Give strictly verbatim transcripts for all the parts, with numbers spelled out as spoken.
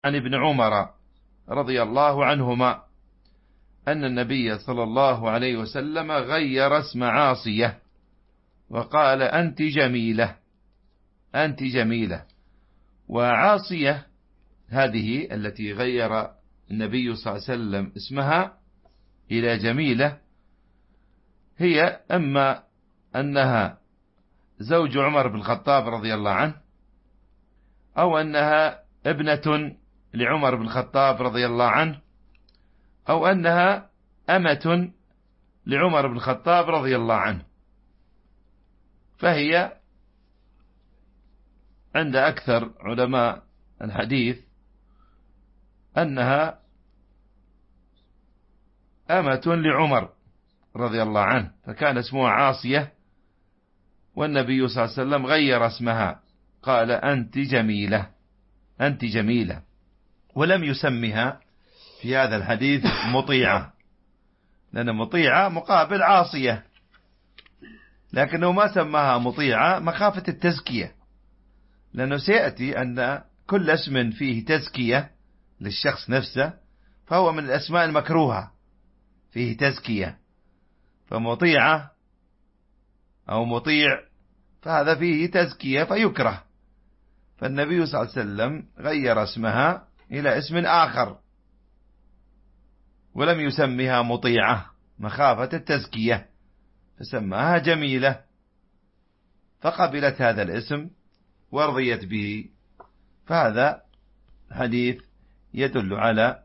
عن ابن عمر رضي الله عنهما أن النبي صلى الله عليه وسلم غير اسم عاصية وقال أنت جميلة، أنت جميلة. وعاصية هذه التي غير النبي صلى الله عليه وسلم اسمها إلى جميلة، هي أما أنها زوج عمر بن الخطاب رضي الله عنه، أو أنها ابنة لعمر بن الخطاب رضي الله عنه، أو أنها أمة لعمر بن الخطاب رضي الله عنه. فهي عند أكثر علماء الحديث أنها أمة لعمر رضي الله عنه، فكان اسمها عاصية، والنبي صلى الله عليه وسلم غير اسمها، قال أنت جميلة، أنت جميلة، ولم يسمها في هذا الحديث مطيعة، لأن مطيعة مقابل عاصية، لكنه ما سماها مطيعة مخافة التزكية، لأنه سيأتي أن كل اسم فيه تزكية للشخص نفسه فهو من الأسماء المكروهة، فيه تزكية، فمطيعة أو مطيع فهذا فيه تزكية فيكره، فالنبي صلى الله عليه وسلم غير اسمها إلى اسم آخر ولم يسمها مطيعة مخافة التزكية، فسماها جميلة، فقبلت هذا الاسم ورضيت به. فهذا حديث يدل على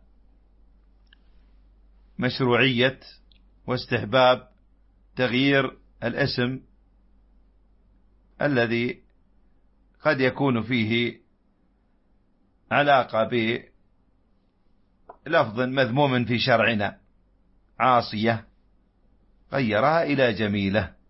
مشروعية واستحباب تغيير الاسم الذي قد يكون فيه علاقة بلفظ مذموم في شرعنا. عاصية غيرها إلى جميلة.